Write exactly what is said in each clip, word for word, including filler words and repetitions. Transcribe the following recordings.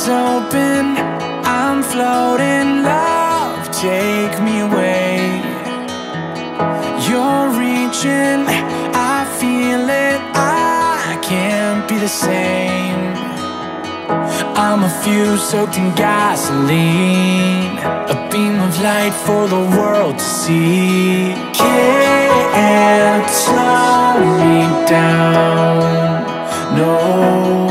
eyes open, I'm floating, love, take me away. You're reaching, I feel it, I can't be the same. I'm a fuse soaked in gasoline, a beam of light for the world to see. Can't slow me down, no.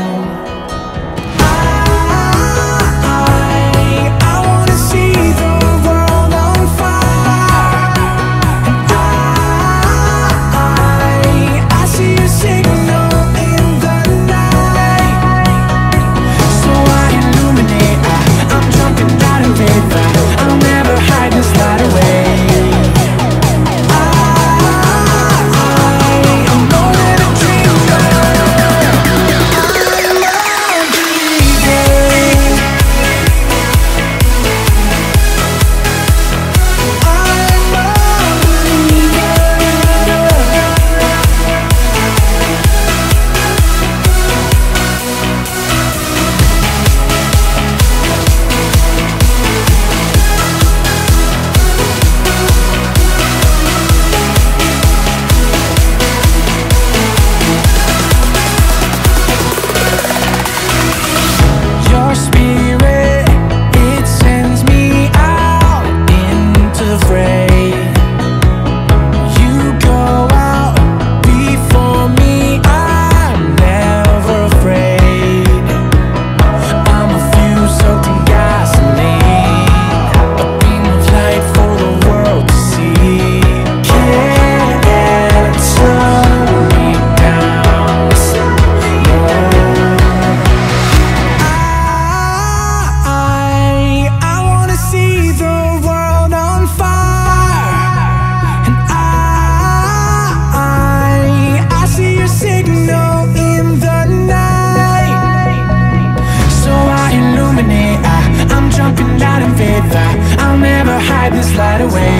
I'll never hide this light away.